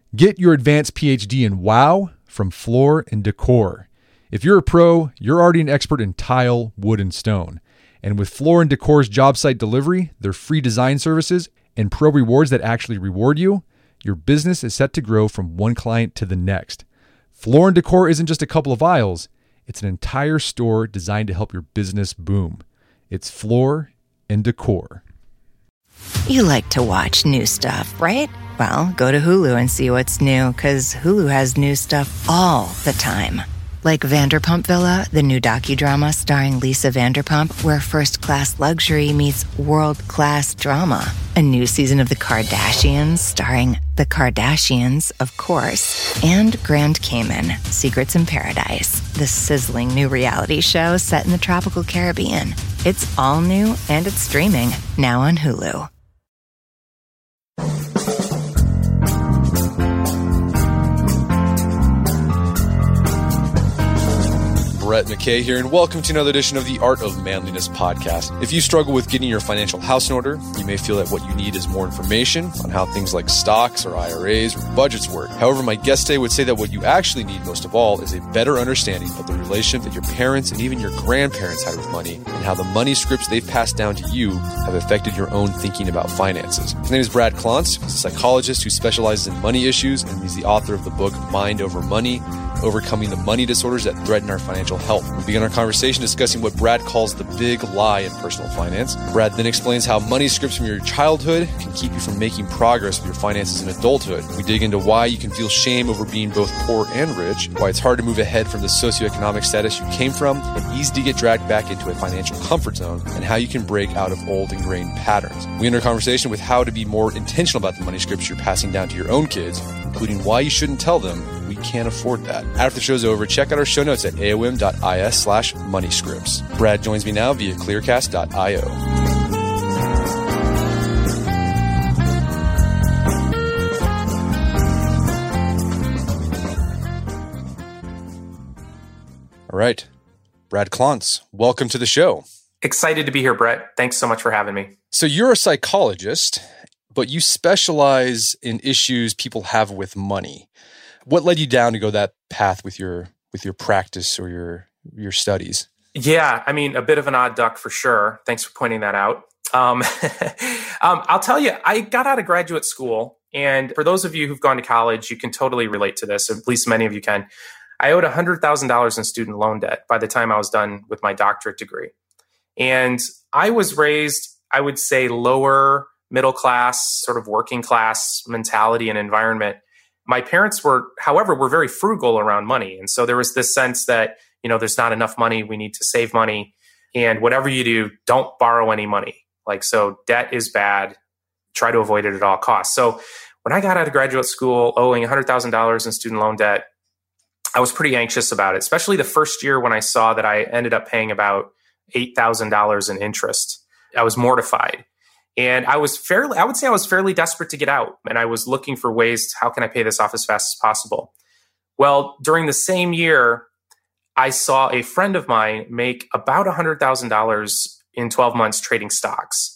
Get your advanced PhD in WOW from Floor & Decor. If you're a pro, you're already an expert in tile, wood, and stone. And with Floor & Decor's job site delivery, their free design services, and pro rewards that actually reward you, your business is set to grow from one client to the next. Floor & Decor isn't just a couple of aisles. It's an entire store designed to help your business boom. It's Floor & Decor. You like to watch new stuff, right? Well, go to Hulu and see what's new, because Hulu has new stuff all the time. Like Vanderpump Villa, the new docudrama starring Lisa Vanderpump, where first-class luxury meets world-class drama. A new season of The Kardashians starring The Kardashians, of course. And Grand Cayman, Secrets in Paradise, the sizzling new reality show set in the tropical Caribbean. It's all new and it's streaming now on Hulu. Brett McKay here, and welcome to another edition of the Art of Manliness podcast. If you struggle with getting your financial house in order, you may feel that what you need is more information on how things like stocks or IRAs or budgets work. However, my guest today would say that what you actually need most of all is a better understanding of the relationship that your parents and even your grandparents had with money, and how the money scripts they've passed down to you have affected your own thinking about finances. His name is Brad Klontz. He's a psychologist who specializes in money issues, and he's the author of the book Mind Over Money: Overcoming the Money Disorders That Threaten Our Financial Health. We begin our conversation discussing what Brad calls the big lie in personal finance. Brad then explains how money scripts from your childhood can keep you from making progress with your finances in adulthood. We dig into why you can feel shame over being both poor and rich, why it's hard to move ahead from the socioeconomic status you came from, and easy to get dragged back into a financial comfort zone, and how you can break out of old ingrained patterns. We enter a conversation with how to be more intentional about the money scripts you're passing down to your own kids, including why you shouldn't tell them we can't afford that. After the show's over, check out our show notes at aom.is/moneyscripts. Brad joins me now via clearcast.io. All right, Brad Klontz, welcome to the show. Excited to be here, Brett. Thanks so much for having me. So you're a psychologist, but you specialize in issues people have with money. What led you down to go that path with your practice or your studies? Yeah, I mean, a bit of an odd duck for sure. Thanks for pointing that out. I'll tell you, I got out of graduate school, and for those of you who've gone to college, you can totally relate to this. At least many of you can. I owed $100,000 in student loan debt by the time I was done with my doctorate degree. And I was raised, I would say, lower middle class, sort of working class mentality and environment. My parents were very frugal around money. And so there was this sense that, there's not enough money. We need to save money. And whatever you do, don't borrow any money. So debt is bad. Try to avoid it at all costs. So when I got out of graduate school owing $100,000 in student loan debt, I was pretty anxious about it, especially the first year when I saw that I ended up paying about $8,000 in interest. I was mortified. And I would say I was fairly desperate to get out. And I was looking for ways, how can I pay this off as fast as possible? Well, during the same year, I saw a friend of mine make about $100,000 in 12 months trading stocks.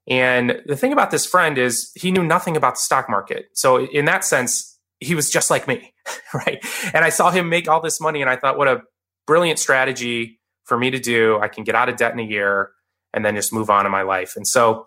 And the thing about this friend is he knew nothing about the stock market. So in that sense, he was just like me, right? And I saw him make all this money and I thought, what a brilliant strategy for me to do. I can get out of debt in a year and then just move on in my life. And so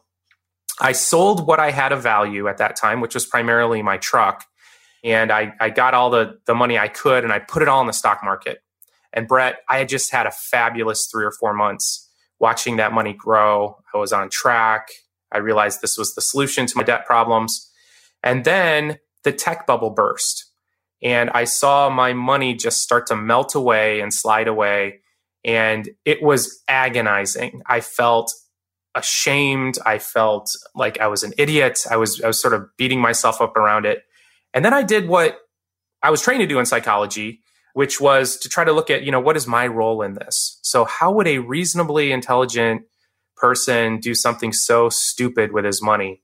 I sold what I had of value at that time, which was primarily my truck. And I got all the money I could and I put it all in the stock market. And Brett, I had just had a fabulous 3 or 4 months watching that money grow. I was on track. I realized this was the solution to my debt problems. And then the tech bubble burst. And I saw my money just start to melt away and slide away. And it was agonizing. I felt ashamed. I felt like I was an idiot. I was sort of beating myself up around it. And then I did what I was trained to do in psychology, which was to try to look at, what is my role in this? So how would a reasonably intelligent person do something so stupid with his money?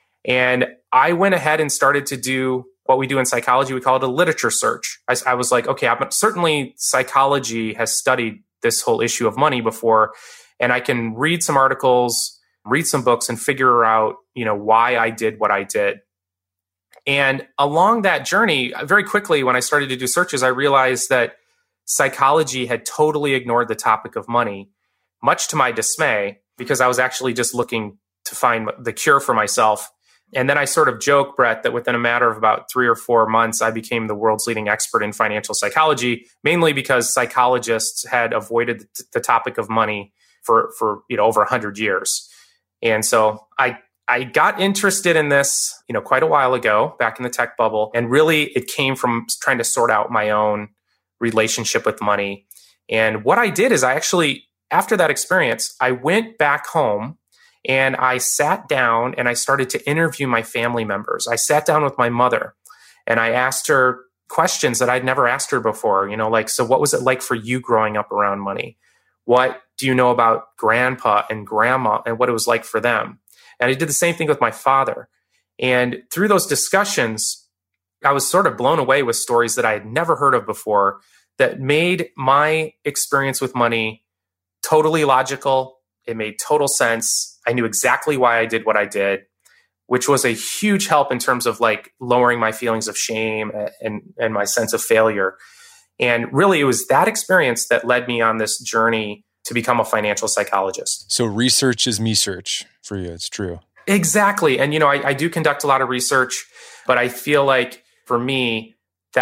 And I went ahead and started to do what we do in psychology. We call it a literature search. I was like, okay, certainly psychology has studied this whole issue of money before, and I can read some articles, read some books, and figure out, why I did what I did. And along that journey, very quickly, when I started to do searches, I realized that psychology had totally ignored the topic of money, much to my dismay, because I was actually just looking to find the cure for myself. And then I sort of joke, Brett, that within a matter of about 3 or 4 months, I became the world's leading expert in financial psychology, mainly because psychologists had avoided the topic of money for over 100 years. And so I got interested in this, quite a while ago, back in the tech bubble. And really, it came from trying to sort out my own relationship with money. And what I did is after that experience, I went back home and I sat down and I started to interview my family members. I sat down with my mother and I asked her questions that I'd never asked her before, so what was it like for you growing up around money? What do you know about grandpa and grandma and what it was like for them? And I did the same thing with my father. And through those discussions, I was sort of blown away with stories that I had never heard of before that made my experience with money totally logical. It made total sense. I knew exactly why I did what I did, which was a huge help in terms of lowering my feelings of shame and my sense of failure. And really, it was that experience that led me on this journey to become a financial psychologist. So research is me search for you. It's true. Exactly. And, I do conduct a lot of research, but I feel like for me,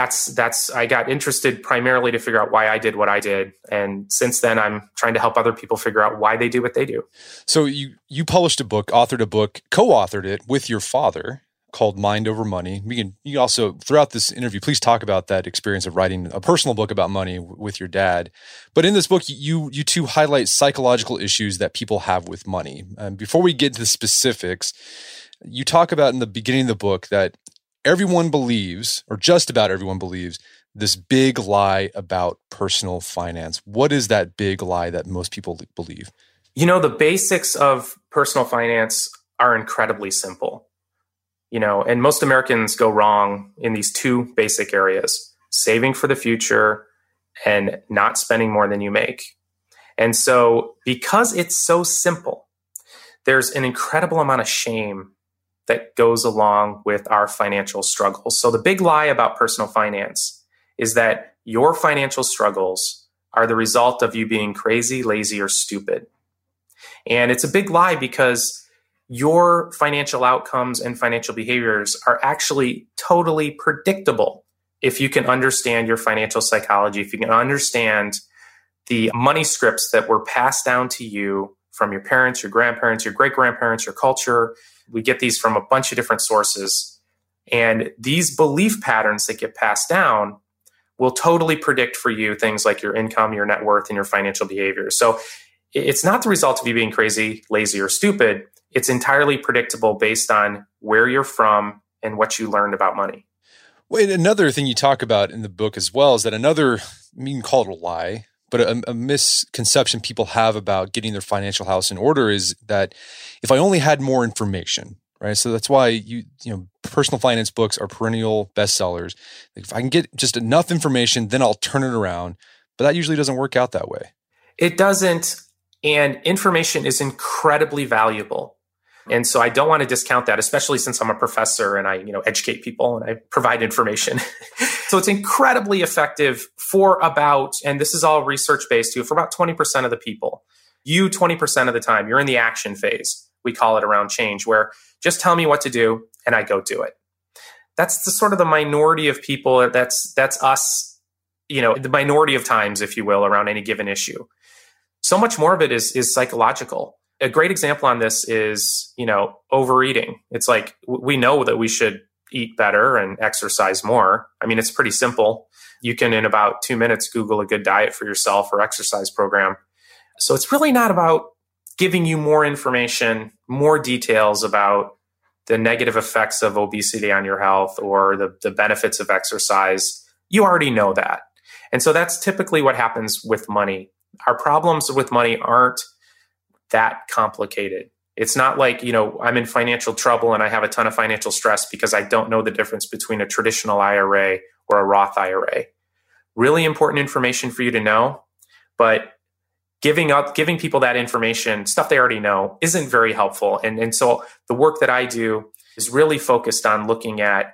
I got interested primarily to figure out why I did what I did. And since then, I'm trying to help other people figure out why they do what they do. So you published a book, authored a book, co-authored it with your father called Mind Over Money. You also, throughout this interview, please talk about that experience of writing a personal book about money with your dad. But in this book, you two highlight psychological issues that people have with money. Before we get to the specifics, you talk about in the beginning of the book that everyone believes, or just about everyone believes, this big lie about personal finance. What is that big lie that most people believe? The basics of personal finance are incredibly simple. And most Americans go wrong in these two basic areas: saving for the future and not spending more than you make. And so because it's so simple, there's an incredible amount of shame that goes along with our financial struggles. So the big lie about personal finance is that your financial struggles are the result of you being crazy, lazy, or stupid. And it's a big lie because your financial outcomes and financial behaviors are actually totally predictable if you can understand your financial psychology, if you can understand the money scripts that were passed down to you from your parents, your grandparents, your great-grandparents, your culture. We get these from a bunch of different sources. And these belief patterns that get passed down will totally predict for you things like your income, your net worth, and your financial behavior. So it's not the result of you being crazy, lazy, or stupid. It's entirely predictable based on where you're from and what you learned about money. Well, another thing you talk about in the book as well is that you can call it a lie, but a misconception people have about getting their financial house in order is that if I only had more information, right? So that's why personal finance books are perennial bestsellers. If I can get just enough information, then I'll turn it around. But that usually doesn't work out that way. It doesn't. And information is incredibly valuable. And so I don't want to discount that, especially since I'm a professor and I, educate people and I provide information. So it's incredibly effective for and this is all research-based too, for about 20% of the people. You 20% of the time, you're in the action phase. We call it around change, where just tell me what to do and I go do it. That's the sort of the minority of people. That's us, the minority of times, if you will, around any given issue. So much more of it is psychological. A great example on this is, overeating. It's like we know that we should eat better and exercise more. I mean, it's pretty simple. You can, in about 2 minutes, Google a good diet for yourself or exercise program. So it's really not about giving you more information, more details about the negative effects of obesity on your health or the benefits of exercise. You already know that. And so that's typically what happens with money. Our problems with money aren't that complicated. It's not like, I'm in financial trouble and I have a ton of financial stress because I don't know the difference between a traditional IRA or a Roth IRA. Really important information for you to know, but giving people that information, stuff they already know, isn't very helpful. And so the work that I do is really focused on looking at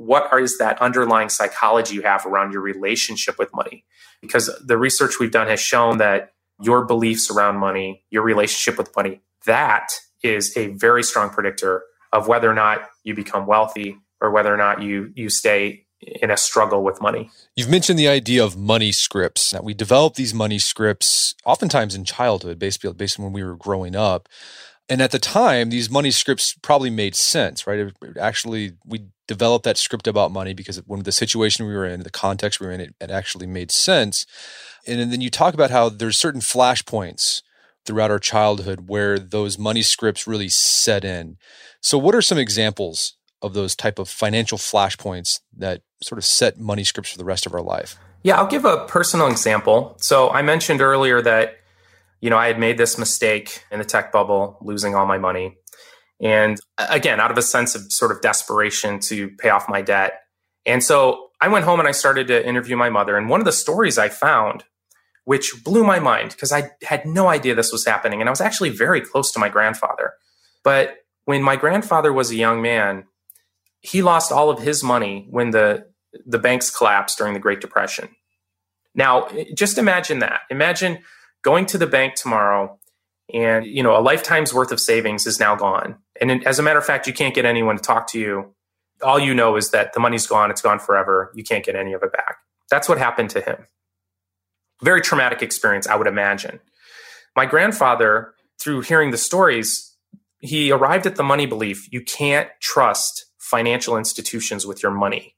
what is that underlying psychology you have around your relationship with money? Because the research we've done has shown that your beliefs around money, your relationship with money, that is a very strong predictor of whether or not you become wealthy or whether or not you stay in a struggle with money. You've mentioned the idea of money scripts. Now, we develop these money scripts oftentimes in childhood, based on when we were growing up. And at the time, these money scripts probably made sense, right? Actually, we developed that script about money because when the situation we were in, the context we were in, it actually made sense. And then you talk about how there's certain flashpoints throughout our childhood where those money scripts really set in. So what are some examples of those type of financial flashpoints that sort of set money scripts for the rest of our life? Yeah, I'll give a personal example. So I mentioned earlier that, I had made this mistake in the tech bubble, losing all my money. And again, out of a sense of sort of desperation to pay off my debt. And so I went home and I started to interview my mother. And one of the stories I found, which blew my mind because I had no idea this was happening. And I was actually very close to my grandfather. But when my grandfather was a young man, he lost all of his money when the banks collapsed during the Great Depression. Now, just imagine that. Imagine going to the bank tomorrow and, a lifetime's worth of savings is now gone. And as a matter of fact, you can't get anyone to talk to you. All you know is that the money's gone. It's gone forever. You can't get any of it back. That's what happened to him. Very traumatic experience, I would imagine. My grandfather, through hearing the stories, he arrived at the money belief. You can't trust financial institutions with your money.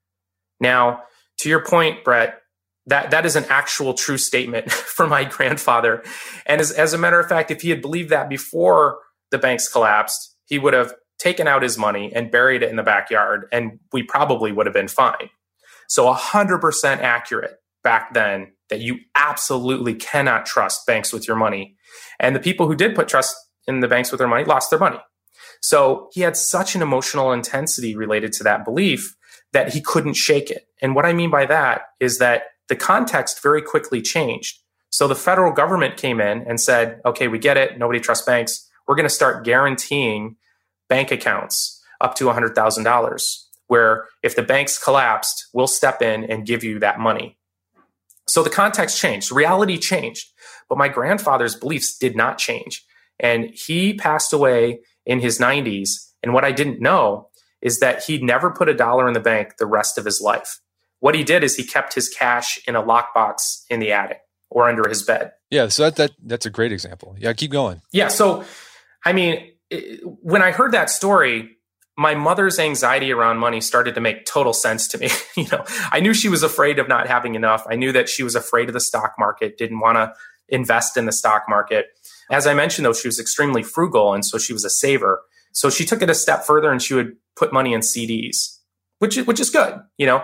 Now, to your point, Brett, that is an actual true statement from my grandfather. And as a matter of fact, if he had believed that before the banks collapsed, he would have taken out his money and buried it in the backyard, and we probably would have been fine. So 100% accurate back then that you absolutely cannot trust banks with your money. And the people who did put trust in the banks with their money lost their money. So he had such an emotional intensity related to that belief that he couldn't shake it. And what I mean by that is that the context very quickly changed. So the federal government came in and said, okay, we get it. Nobody trusts banks. We're going to start guaranteeing bank accounts up to $100,000, where if the banks collapsed, we'll step in and give you that money. So the context changed. Reality changed. But my grandfather's beliefs did not change. And he passed away in his 90s. And what I didn't know is that he never put $1 in the bank the rest of his life. What he did is he kept his cash in a lockbox in the attic or under his bed. Yeah, so that's a great example. Yeah, keep going. Yeah, so I mean, when I heard that story, my mother's anxiety around money started to make total sense to me. I knew she was afraid of not having enough. I knew that she was afraid of the stock market, didn't want to invest in the stock market. As I mentioned, though, she was extremely frugal, and so she was a saver. So she took it a step further, and she would put money in CDs, which is good,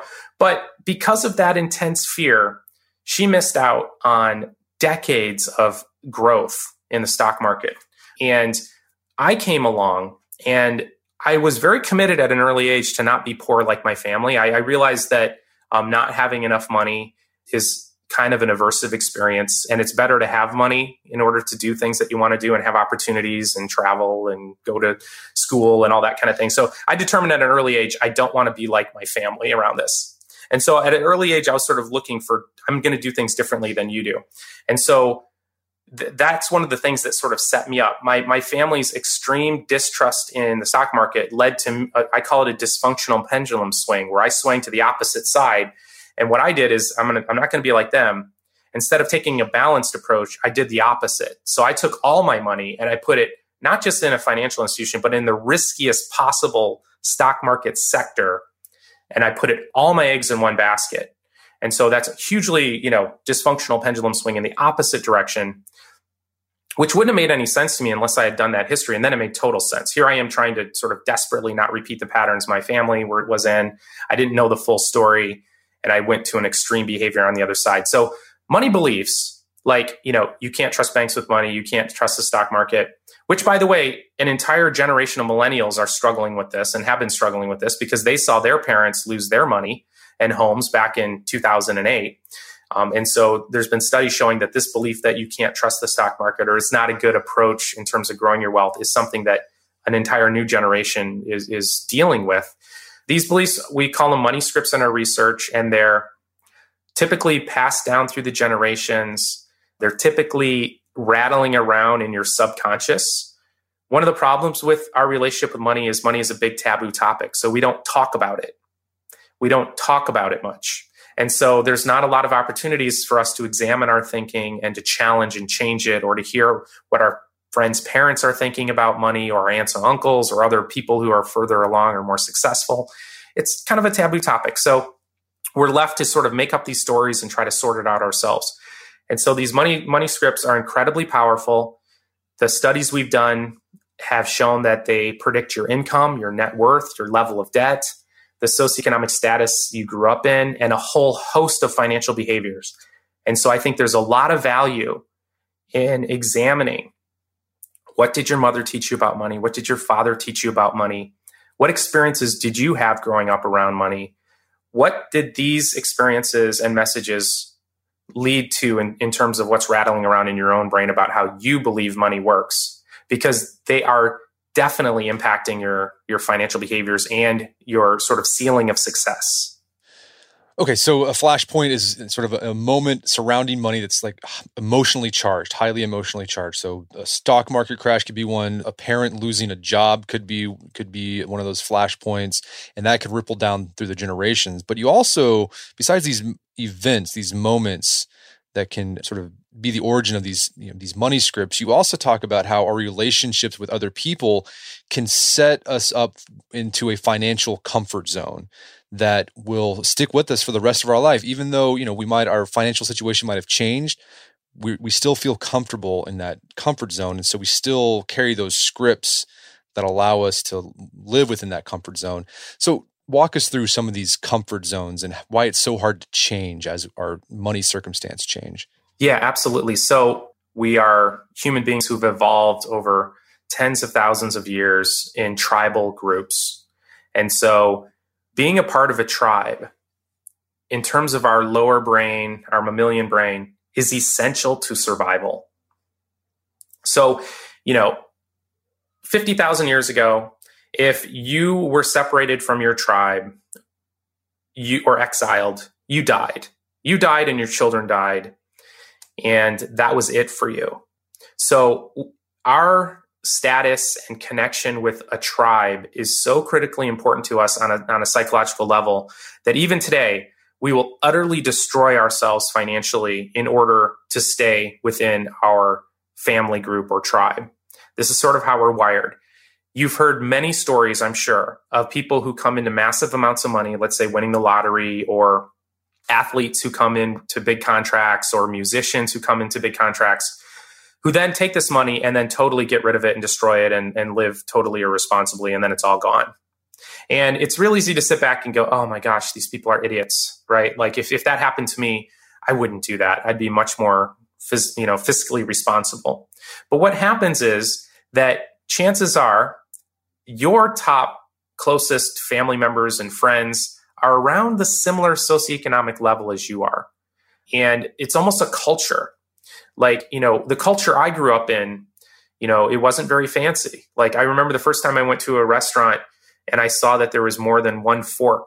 But because of that intense fear, she missed out on decades of growth in the stock market. And I came along, and I was very committed at an early age to not be poor like my family. I realized that not having enough money is kind of an aversive experience, and it's better to have money in order to do things that you want to do and have opportunities and travel and go to school and all that kind of thing. So I determined at an early age, I don't want to be like my family around this. And so at an early age, I was sort of looking for, I'm going to do things differently than you do. And so that's one of the things that sort of set me up. My family's extreme distrust in the stock market led to, I call it a dysfunctional pendulum swing, where I swang to the opposite side. And what I did is I'm not going to be like them. Instead of taking a balanced approach, I did the opposite. So I took all my money and I put it not just in a financial institution, but in the riskiest possible stock market sector. And I put all my eggs in one basket. And so that's a hugely, dysfunctional pendulum swing in the opposite direction, which wouldn't have made any sense to me unless I had done that history. And then it made total sense. Here I am trying to sort of desperately not repeat the patterns my family was in. I didn't know the full story. And I went to an extreme behavior on the other side. So money beliefs, like, you can't trust banks with money. You can't trust the stock market, which, by the way, an entire generation of millennials are struggling with this and have been struggling with this because they saw their parents lose their money and homes back in 2008. And so there's been studies showing that this belief that you can't trust the stock market or it's not a good approach in terms of growing your wealth is something that an entire new generation is dealing with. These beliefs, we call them money scripts in our research, and they're typically passed down through the generations. They're typically rattling around in your subconscious. One of the problems with our relationship with money is a big taboo topic. So we don't talk about it. We don't talk about it much. And so there's not a lot of opportunities for us to examine our thinking and to challenge and change it, or to hear what our friends' parents are thinking about money, or our aunts and uncles, or other people who are further along or more successful. It's kind of a taboo topic. So we're left to sort of make up these stories and try to sort it out ourselves. And so these money scripts are incredibly powerful. The studies we've done have shown that they predict your income, your net worth, your level of debt, the socioeconomic status you grew up in, and a whole host of financial behaviors. And so I think there's a lot of value in examining, what did your mother teach you about money? What did your father teach you about money? What experiences did you have growing up around money? What did these experiences and messages lead to in terms of what's rattling around in your own brain about how you believe money works? Because they are definitely impacting your financial behaviors and your sort of ceiling of success. Okay, so a flashpoint is sort of a moment surrounding money that's like emotionally charged, highly emotionally charged. So a stock market crash could be one. A parent losing a job could be one of those flashpoints, and that could ripple down through the generations. But you also, besides these events, these moments that can sort of be the origin of these money scripts, you also talk about how our relationships with other people can set us up into a financial comfort zone that will stick with us for the rest of our life. Even though, our financial situation might have changed, we still feel comfortable in that comfort zone. And so we still carry those scripts that allow us to live within that comfort zone. So walk us through some of these comfort zones and why it's so hard to change as our money circumstance change. Yeah, absolutely. So we are human beings who've evolved over tens of thousands of years in tribal groups. And so being a part of a tribe, in terms of our lower brain, our mammalian brain, is essential to survival. So, 50,000 years ago, if you were separated from your tribe, or exiled, you died. You died and your children died. And that was it for you. So our status and connection with a tribe is so critically important to us on a psychological level that even today, we will utterly destroy ourselves financially in order to stay within our family group or tribe. This is sort of how we're wired. You've heard many stories, I'm sure, of people who come into massive amounts of money, let's say winning the lottery, or athletes who come into big contracts, or musicians who come into big contracts, who then take this money and then totally get rid of it and destroy it and live totally irresponsibly, and then it's all gone. And it's real easy to sit back and go, oh my gosh, these people are idiots, right? Like if that happened to me, I wouldn't do that. I'd be much more fiscally responsible. But what happens is that chances are your top closest family members and friends are around the similar socioeconomic level as you are. And it's almost a culture. Like, the culture I grew up in, it wasn't very fancy. Like, I remember the first time I went to a restaurant and I saw that there was more than one fork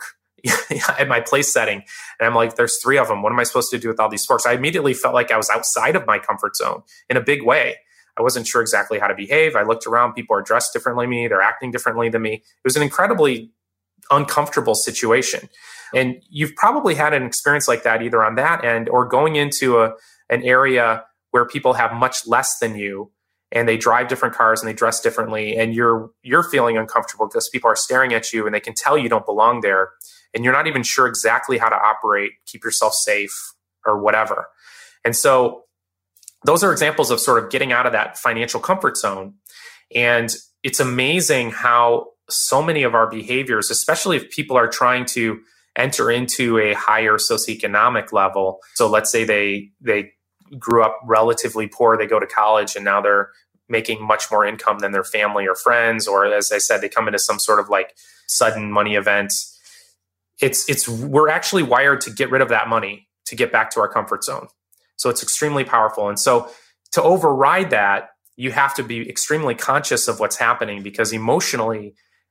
at my place setting. And I'm like, there's 3 of them. What am I supposed to do with all these forks? I immediately felt like I was outside of my comfort zone in a big way. I wasn't sure exactly how to behave. I looked around, people are dressed differently than me. They're acting differently than me. It was an incredibly uncomfortable situation. And you've probably had an experience like that either on that end or going into an area where people have much less than you and they drive different cars and they dress differently, and you're feeling uncomfortable because people are staring at you and they can tell you don't belong there, and you're not even sure exactly how to operate, keep yourself safe or whatever. And so those are examples of sort of getting out of that financial comfort zone. And it's amazing how so many of our behaviors, especially if people are trying to enter into a higher socioeconomic level. So let's say they grew up relatively poor, they go to college and now they're making much more income than their family or friends, or as I said, they come into some sort of like sudden money event. We're actually wired to get rid of that money to get back to our comfort zone. So it's extremely powerful. And so to override that, you have to be extremely conscious of what's happening, because emotionally,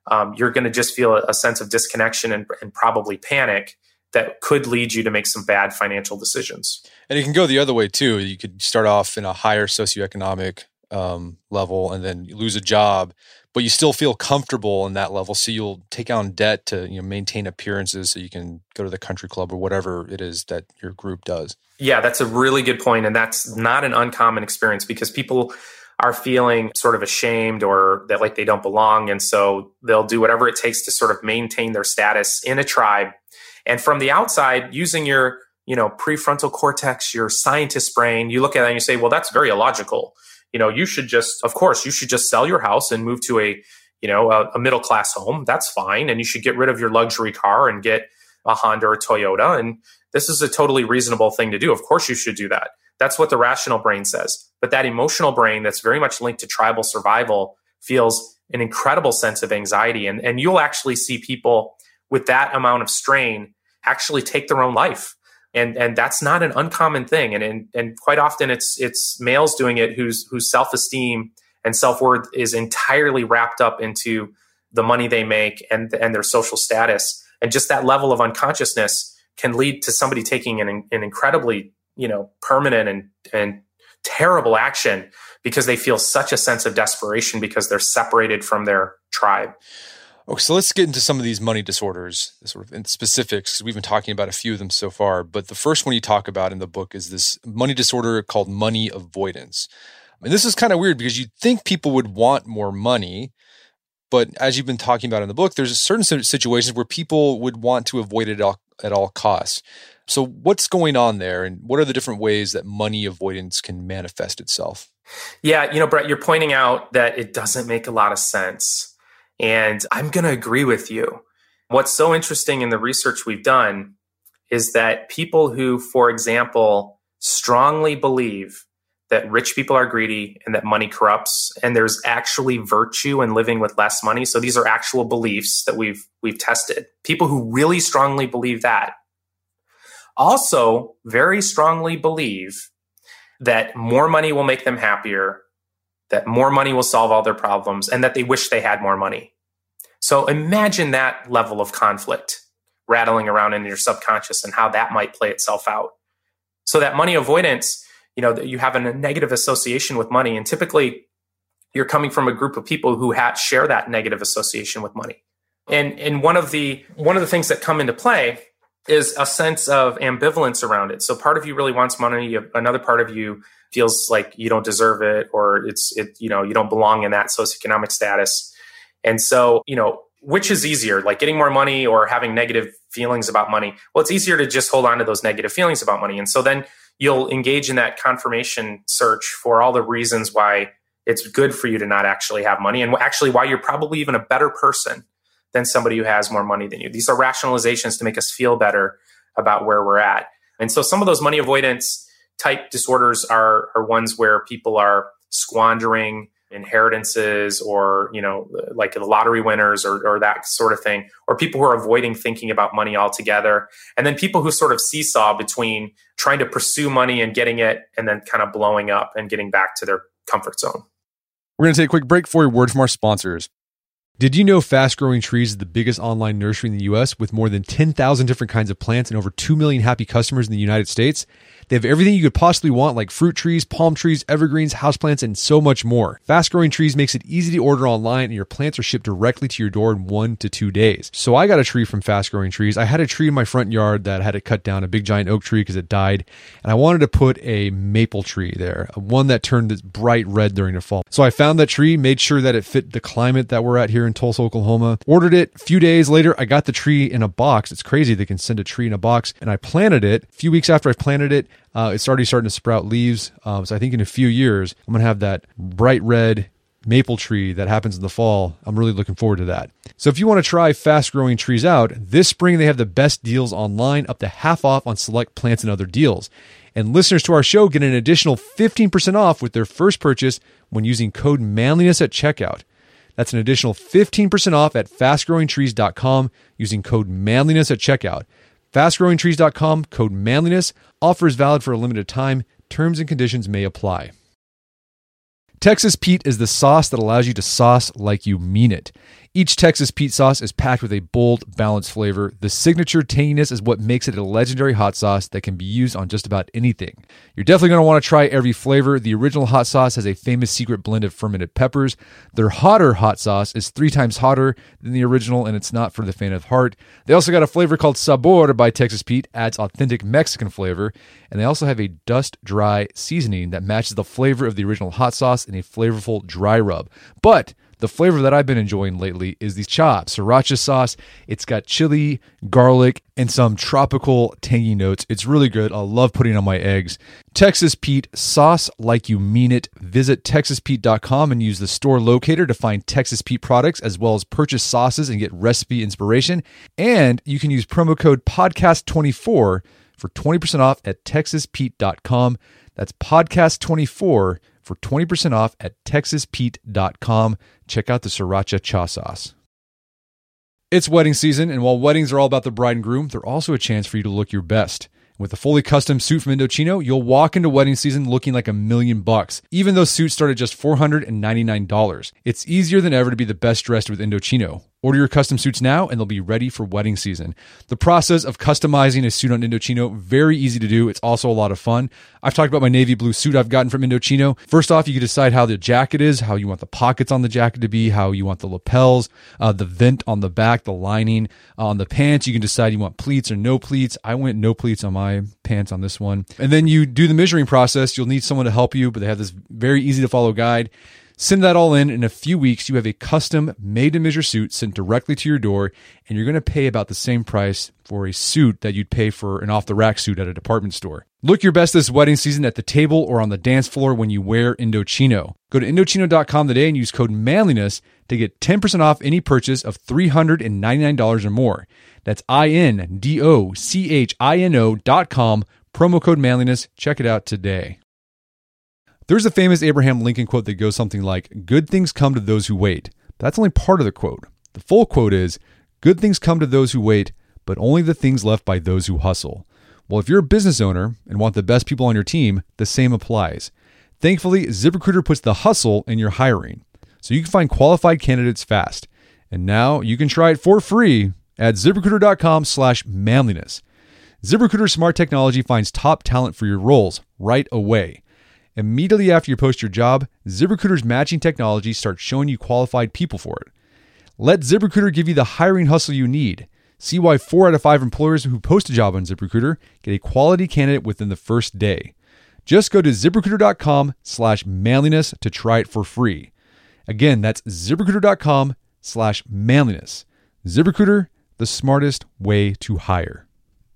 you're going to just feel a sense of disconnection and probably panic that could lead you to make some bad financial decisions. And it can go the other way too. You could start off in a higher socioeconomic level and then you lose a job, but you still feel comfortable in that level. So you'll take on debt to maintain appearances so you can go to the country club or whatever it is that your group does. Yeah, that's a really good point. And that's not an uncommon experience because people are feeling sort of ashamed or that like they don't belong. And so they'll do whatever it takes to sort of maintain their status in a tribe. And from the outside, using your prefrontal cortex, your scientist brain, you look at it and you say, well, that's very illogical. You should just sell your house and move to a middle-class home. That's fine. And you should get rid of your luxury car and get a Honda or Toyota. And this is a totally reasonable thing to do. Of course you should do that. That's what the rational brain says. But that emotional brain that's very much linked to tribal survival feels an incredible sense of anxiety. And you'll actually see people with that amount of strain actually take their own life. And that's not an uncommon thing. And quite often it's males doing it whose self-esteem and self-worth is entirely wrapped up into the money they make and their social status. And just that level of unconsciousness can lead to somebody taking an incredibly, permanent and terrible action because they feel such a sense of desperation because they're separated from their tribe. Okay, so let's get into some of these money disorders, sort of in specifics, because we've been talking about a few of them so far. But the first one you talk about in the book is this money disorder called money avoidance. And this is kind of weird because you'd think people would want more money, but as you've been talking about in the book, there's certain situations where people would want to avoid it at all costs. So what's going on there, and what are the different ways that money avoidance can manifest itself? Yeah, Brett, you're pointing out that it doesn't make a lot of sense. And I'm going to agree with you. What's so interesting in the research we've done is that people who, for example, strongly believe that rich people are greedy and that money corrupts, and there's actually virtue in living with less money. So these are actual beliefs that we've tested. People who really strongly believe that also very strongly believe that more money will make them happier, that more money will solve all their problems, and that they wish they had more money. So imagine that level of conflict rattling around in your subconscious and how that might play itself out. So that money avoidance, you have a negative association with money, and typically you're coming from a group of people who share that negative association with money. And one of the things that come into play is a sense of ambivalence around it. So part of you really wants money, another part of you feels like you don't deserve it, or you don't belong in that socioeconomic status. And so, which is easier, like getting more money or having negative feelings about money? Well, it's easier to just hold on to those negative feelings about money. And so then you'll engage in that confirmation search for all the reasons why it's good for you to not actually have money, and actually why you're probably even a better person than somebody who has more money than you. These are rationalizations to make us feel better about where we're at. And so some of those money avoidance type disorders are ones where people are squandering inheritances, or like the lottery winners, or that sort of thing, or people who are avoiding thinking about money altogether. And then people who sort of seesaw between trying to pursue money and getting it, and then kind of blowing up and getting back to their comfort zone. We're going to take a quick break for a word from our sponsors. Did you know Fast Growing Trees is the biggest online nursery in the U.S. with more than 10,000 different kinds of plants and over 2 million happy customers in the United States? They have everything you could possibly want, like fruit trees, palm trees, evergreens, houseplants, and so much more. Fast Growing Trees makes it easy to order online, and your plants are shipped directly to your door in 1 to 2 days. So I got a tree from Fast Growing Trees. I had a tree in my front yard that I had to cut down, a big giant oak tree because it died, and I wanted to put a maple tree there, one that turned this bright red during the fall. So I found that tree, made sure that it fit the climate that we're at here in Tulsa, Oklahoma, ordered it. A few days later, I got the tree in a box. It's crazy they can send a tree in a box, and I planted it. A few weeks after I planted it, it's already starting to sprout leaves. So I think in a few years, I'm going to have that bright red maple tree that happens in the fall. I'm really looking forward to that. So if you want to try Fast Growing Trees out, this spring they have the best deals online, up to half off on select plants and other deals. And listeners to our show get an additional 15% off with their first purchase when using code manliness at checkout. That's an additional 15% off at fastgrowingtrees.com using code manliness at checkout. FastGrowingTrees.com, code manliness. Offer is valid for a limited time. Terms and conditions may apply. Texas Pete is the sauce that allows you to sauce like you mean it. Each Texas Pete sauce is packed with a bold, balanced flavor. The signature tanginess is what makes it a legendary hot sauce that can be used on just about anything. You're definitely going to want to try every flavor. The original hot sauce has a famous secret blend of fermented peppers. Their hotter hot sauce is 3 times hotter than the original, and it's not for the faint of heart. They also got a flavor called Sabor by Texas Pete, adds authentic Mexican flavor, and they also have a dust-dry seasoning that matches the flavor of the original hot sauce in a flavorful dry rub. But the flavor that I've been enjoying lately is the Cha Sriracha sauce. It's got chili, garlic, and some tropical tangy notes. It's really good. I love putting it on my eggs. Texas Pete, sauce like you mean it. Visit TexasPete.com and use the store locator to find Texas Pete products, as well as purchase sauces and get recipe inspiration. And you can use promo code podcast24 for 20% off at TexasPete.com. That's podcast24 for 20% off at TexasPete.com. Check out the Sriracha Cha sauce. It's wedding season, and while weddings are all about the bride and groom, they're also a chance for you to look your best. With a fully custom suit from Indochino, you'll walk into wedding season looking like $1,000,000, even though suits start at just $499. It's easier than ever to be the best dressed with Indochino. Order your custom suits now, and they'll be ready for wedding season. The process of customizing a suit on Indochino, very easy to do. It's also a lot of fun. I've talked about my navy blue suit I've gotten from Indochino. First off, you can decide how the jacket is, how you want the pockets on the jacket to be, how you want the lapels, the vent on the back, the lining. On the pants, you can decide you want pleats or no pleats. I went no pleats on my pants on this one. And then you do the measuring process. You'll need someone to help you, but they have this very easy to follow guide. Send that all in a few weeks, you have a custom made-to-measure suit sent directly to your door, and you're going to pay about the same price for a suit that you'd pay for an off-the-rack suit at a department store. Look your best this wedding season at the table or on the dance floor when you wear Indochino. Go to Indochino.com today and use code manliness to get 10% off any purchase of $399 or more. That's INDOCHINO.com, promo code manliness. Check it out today. There's a famous Abraham Lincoln quote that goes something like, "Good things come to those who wait." But that's only part of the quote. The full quote is, "Good things come to those who wait, but only the things left by those who hustle." Well, if you're a business owner and want the best people on your team, the same applies. Thankfully, ZipRecruiter puts the hustle in your hiring, so you can find qualified candidates fast. And now you can try it for free at ZipRecruiter.com/manliness. ZipRecruiter's smart technology finds top talent for your roles right away. Immediately after you post your job, ZipRecruiter's matching technology starts showing you qualified people for it. Let ZipRecruiter give you the hiring hustle you need. See why 4 out of 5 employers who post a job on ZipRecruiter get a quality candidate within the first day. Just go to ZipRecruiter.com/manliness to try it for free. Again, that's ZipRecruiter.com/manliness. ZipRecruiter, the smartest way to hire.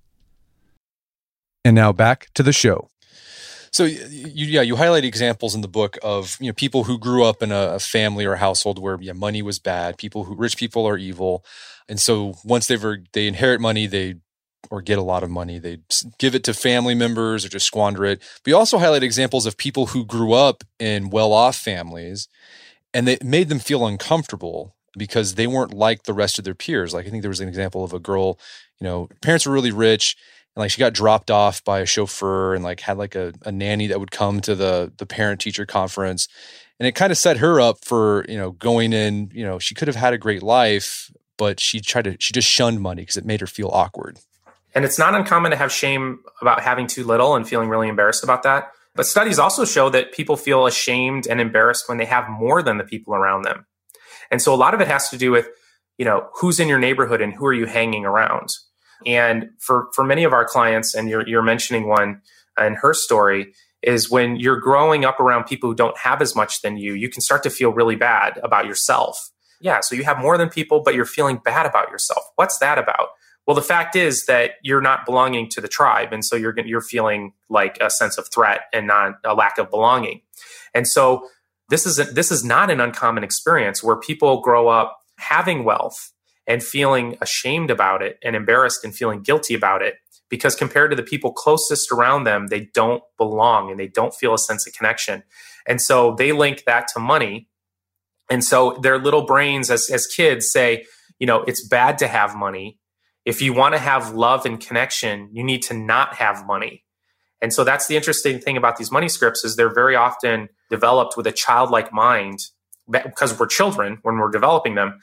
And now back to the show. So you highlight examples in the book of people who grew up in a family or a household where money was bad. Rich people are evil, and so once they inherit money, or get a lot of money, they give it to family members or just squander it. But you also highlight examples of people who grew up in well-off families, and they made them feel uncomfortable because they weren't like the rest of their peers. Like I think there was an example of a girl, parents were really rich. And she got dropped off by a chauffeur and had a nanny that would come to the parent teacher conference. And it kind of set her up for, going in, she could have had a great life, but she just shunned money because it made her feel awkward. And it's not uncommon to have shame about having too little and feeling really embarrassed about that. But studies also show that people feel ashamed and embarrassed when they have more than the people around them. And so a lot of it has to do with, who's in your neighborhood and who are you hanging around. And for many of our clients, and you're mentioning one in her story, is when you're growing up around people who don't have as much than you can start to feel really bad about yourself. Yeah, so you have more than people, but you're feeling bad about yourself. What's that about? Well, the fact is that you're not belonging to the tribe, and so you're feeling like a sense of threat and not a lack of belonging. And so this is not an uncommon experience where people grow up having wealth and feeling ashamed about it and embarrassed and feeling guilty about it, because compared to the people closest around them, they don't belong and they don't feel a sense of connection. And so they link that to money. And so their little brains as kids say, it's bad to have money. If you want to have love and connection, you need to not have money. And so that's the interesting thing about these money scripts is they're very often developed with a childlike mind because we're children when we're developing them.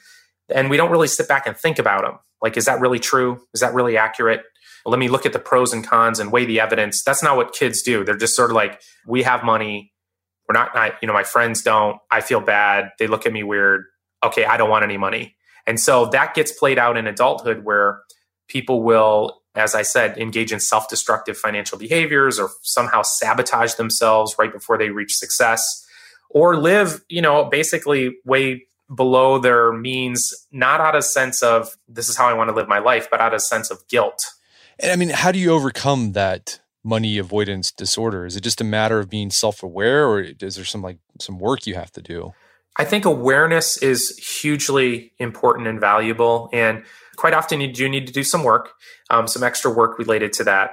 And we don't really sit back and think about them. Like, is that really true? Is that really accurate? Well, let me look at the pros and cons and weigh the evidence. That's not what kids do. They're just sort of like, we have money. We're not, my friends don't. I feel bad. They look at me weird. Okay, I don't want any money. And so that gets played out in adulthood where people will, as I said, engage in self-destructive financial behaviors or somehow sabotage themselves right before they reach success, or live, basically way below their means, not out of sense of this is how I want to live my life, but out of sense of guilt. And I mean, how do you overcome that money avoidance disorder? Is it just a matter of being self-aware, or is there some work you have to do? I think awareness is hugely important and valuable. And quite often you do need to do some work, some extra work related to that.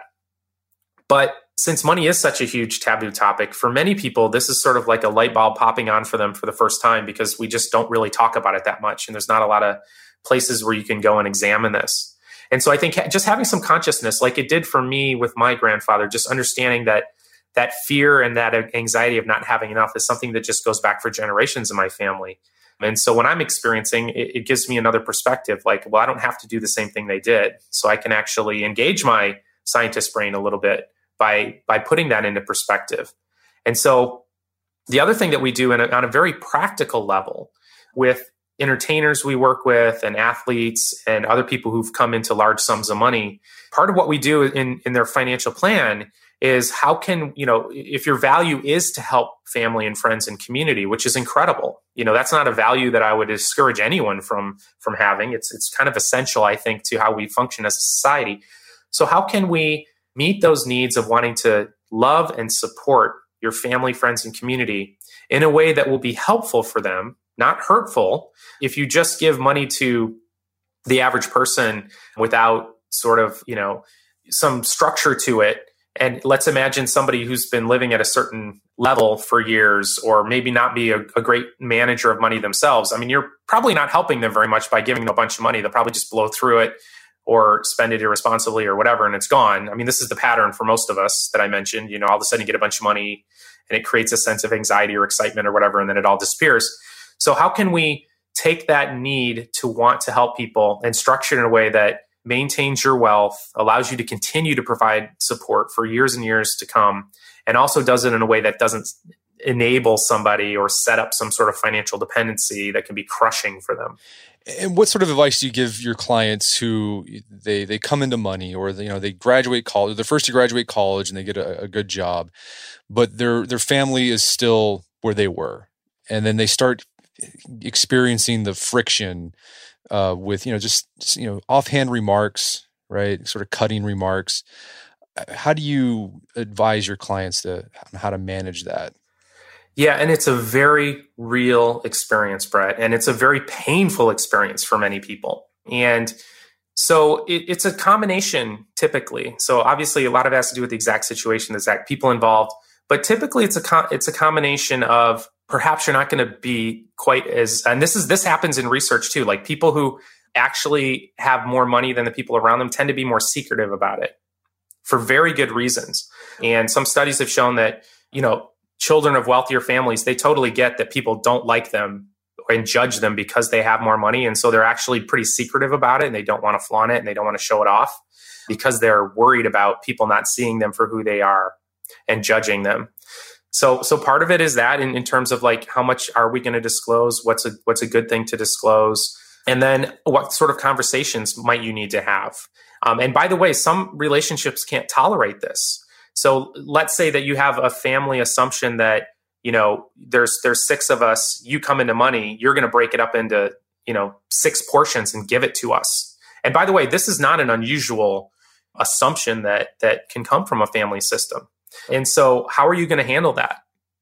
But since money is such a huge taboo topic, for many people, this is sort of like a light bulb popping on for them for the first time, because we just don't really talk about it that much. And there's not a lot of places where you can go and examine this. And so I think just having some consciousness, like it did for me with my grandfather, just understanding that fear and that anxiety of not having enough is something that just goes back for generations in my family. And so when I'm experiencing it, it gives me another perspective, like, well, I don't have to do the same thing they did. So I can actually engage my scientist brain a little bit by putting that into perspective. And so the other thing that we do on a very practical level with entertainers we work with and athletes and other people who've come into large sums of money, part of what we do in their financial plan is how can, if your value is to help family and friends and community, which is incredible, that's not a value that I would discourage anyone from having. It's kind of essential, I think, to how we function as a society. So how can we meet those needs of wanting to love and support your family, friends, and community in a way that will be helpful for them, not hurtful? If you just give money to the average person without sort of, some structure to it, and let's imagine somebody who's been living at a certain level for years, or maybe not be a great manager of money themselves. I mean, you're probably not helping them very much by giving them a bunch of money. They'll probably just blow through it or spend it irresponsibly or whatever, and it's gone. I mean, this is the pattern for most of us that I mentioned. All of a sudden you get a bunch of money and it creates a sense of anxiety or excitement or whatever, and then it all disappears. So how can we take that need to want to help people and structure it in a way that maintains your wealth, allows you to continue to provide support for years and years to come, and also does it in a way that doesn't enable somebody or set up some sort of financial dependency that can be crushing for them? And what sort of advice do you give your clients who they come into money, or they graduate college, they're first to graduate college and they get a good job, but their family is still where they were, and then they start experiencing the friction with just offhand remarks, right? Sort of cutting remarks. How do you advise your clients on how to manage that? Yeah, and it's a very real experience, Brett, and it's a very painful experience for many people. And so it's a combination typically. So obviously a lot of it has to do with the exact situation, the exact people involved, but typically it's a combination of perhaps you're not going to be quite as, and this happens in research too, like people who actually have more money than the people around them tend to be more secretive about it for very good reasons. And some studies have shown that, children of wealthier families, they totally get that people don't like them and judge them because they have more money. And so they're actually pretty secretive about it, and they don't want to flaunt it and they don't want to show it off because they're worried about people not seeing them for who they are and judging them. So part of it is that in terms of like, how much are we going to disclose? What's a good thing to disclose? And then what sort of conversations might you need to have? And by the way, some relationships can't tolerate this. So let's say that you have a family assumption that, there's 6 of us, you come into money, you're going to break it up into, 6 portions and give it to us. And by the way, this is not an unusual assumption that can come from a family system. And so how are you going to handle that?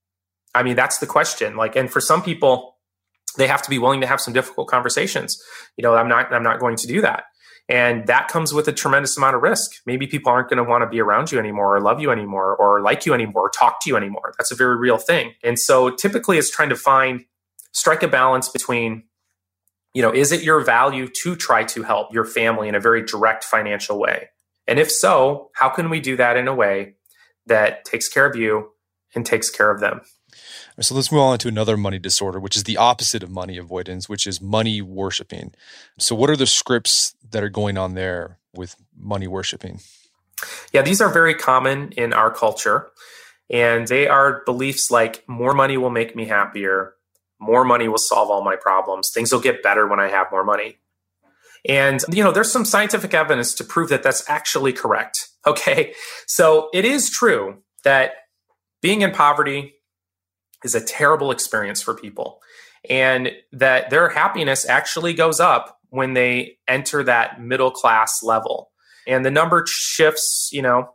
I mean, that's the question. And for some people, they have to be willing to have some difficult conversations. I'm not going to do that. And that comes with a tremendous amount of risk. Maybe people aren't going to want to be around you anymore, or love you anymore, or like you anymore, or talk to you anymore. That's a very real thing. And so typically it's trying to strike a balance between, is it your value to try to help your family in a very direct financial way? And if so, how can we do that in a way that takes care of you and takes care of them? So let's move on to another money disorder, which is the opposite of money avoidance, which is money worshiping. So what are the scripts that are going on there with money worshiping? Yeah, these are very common in our culture. And they are beliefs like more money will make me happier. More money will solve all my problems. Things will get better when I have more money. And, there's some scientific evidence to prove that that's actually correct. Okay. So it is true that being in poverty is a terrible experience for people, and that their happiness actually goes up when they enter that middle class level. And the number shifts,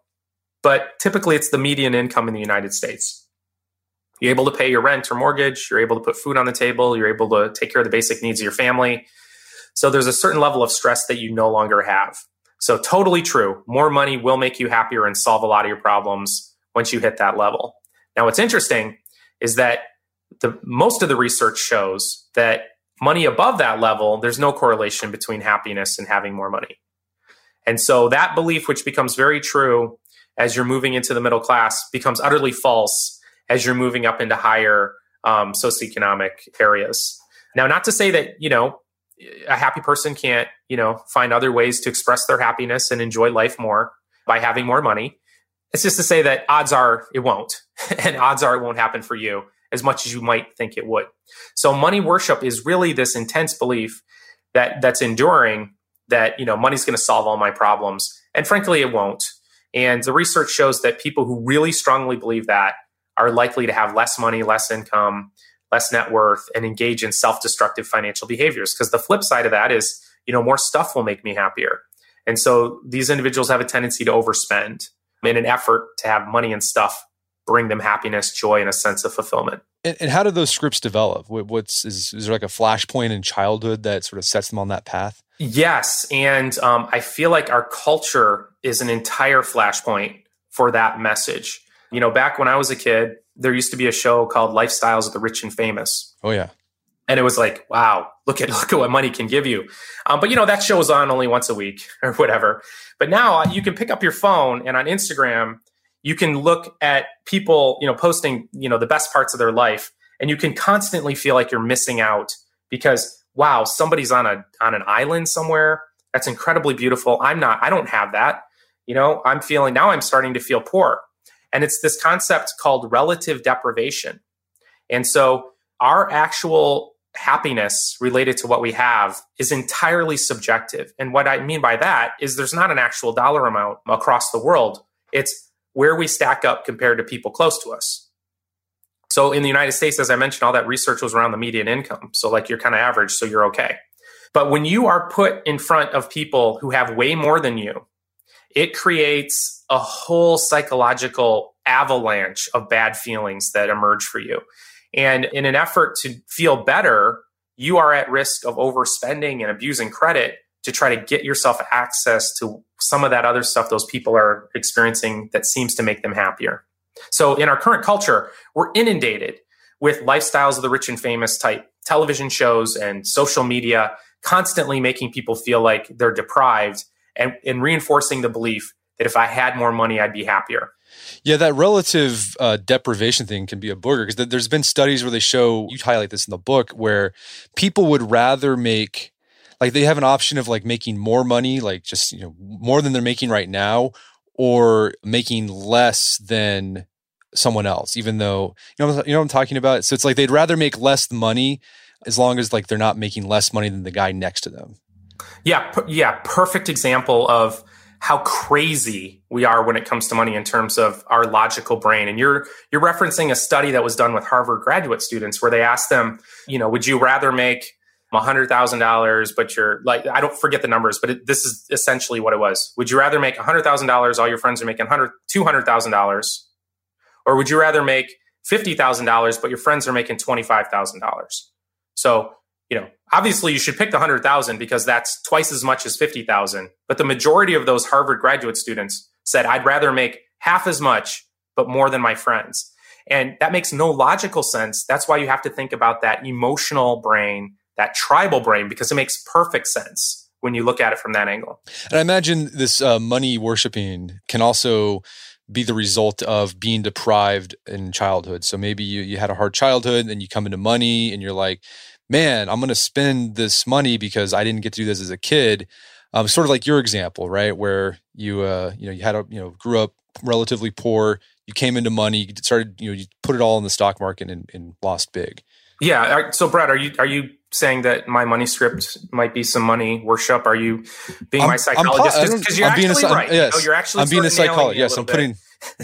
but typically it's the median income in the United States. You're able to pay your rent or mortgage, you're able to put food on the table, you're able to take care of the basic needs of your family. So there's a certain level of stress that you no longer have. So totally true. More money will make you happier and solve a lot of your problems once you hit that level. Now, what's interesting is that most of the research shows that money above that level, there's no correlation between happiness and having more money. And so that belief, which becomes very true as you're moving into the middle class, becomes utterly false as you're moving up into higher socioeconomic areas. Now, not to say that, a happy person can't, find other ways to express their happiness and enjoy life more by having more money. It's just to say that odds are it won't, and odds are it won't happen for you as much as you might think it would. So money worship is really this intense belief that's enduring, that, money's going to solve all my problems. And frankly, it won't. And the research shows that people who really strongly believe that are likely to have less money, less income, less net worth, and engage in self-destructive financial behaviors. Because the flip side of that is, more stuff will make me happier. And so these individuals have a tendency to overspend in an effort to have money and stuff bring them happiness, joy, and a sense of fulfillment. And how do those scripts develop? Is there like a flashpoint in childhood that sort of sets them on that path? Yes. And I feel like our culture is an entire flashpoint for that message. Back when I was a kid, there used to be a show called Lifestyles of the Rich and Famous. Oh, yeah. And it was like, wow, look at what money can give you. But that show was on only once a week or whatever. But now you can pick up your phone, and on Instagram, you can look at people, posting, the best parts of their life, and you can constantly feel like you're missing out because, wow, somebody's on an island somewhere. That's incredibly beautiful. I don't have that. I'm starting to feel poor. And it's this concept called relative deprivation. And so our actual happiness related to what we have is entirely subjective. And what I mean by that is there's not an actual dollar amount across the world. It's where we stack up compared to people close to us. So in the United States, as I mentioned, all that research was around the median income. So like you're kind of average, so you're okay. But when you are put in front of people who have way more than you, it creates a whole psychological avalanche of bad feelings that emerge for you. And in an effort to feel better, you are at risk of overspending and abusing credit to try to get yourself access to some of that other stuff those people are experiencing that seems to make them happier. So in our current culture, we're inundated with Lifestyles of the Rich and Famous type television shows and social media, constantly making people feel like they're deprived and reinforcing the belief that if I had more money, I'd be happier. Yeah, that relative deprivation thing can be a booger because there's been studies where they show, you highlight this in the book, where people would rather make, like they have an option of like making more money, like just, more than they're making right now, or making less than someone else, even though, you know what I'm talking about? So it's like they'd rather make less money as long as like they're not making less money than the guy next to them. Yeah. Perfect example of how crazy we are when it comes to money in terms of our logical brain. And you're referencing a study that was done with Harvard graduate students where they asked them, would you rather make $100,000, but you're like, I don't forget the numbers, but this is essentially what it was. Would you rather make $100,000, all your friends are making $200,000? Or would you rather make $50,000, but your friends are making $25,000? So, obviously you should pick the 100,000 because that's twice as much as 50,000. But the majority of those Harvard graduate students said, I'd rather make half as much, but more than my friends. And that makes no logical sense. That's why you have to think about that emotional brain, that tribal brain, because it makes perfect sense when you look at it from that angle. And I imagine this money worshiping can also be the result of being deprived in childhood. So maybe you had a hard childhood, and then you come into money and you're like, man, I'm going to spend this money because I didn't get to do this as a kid. Sort of like your example, right? Where you grew up relatively poor, you came into money, you started, you put it all in the stock market and lost big. Yeah. So Brett, are you saying that my money script might be some money worship? Are you being my psychologist? Because you're actually right. Yes, you're actually I'm being a psychologist. Yes, I'm putting.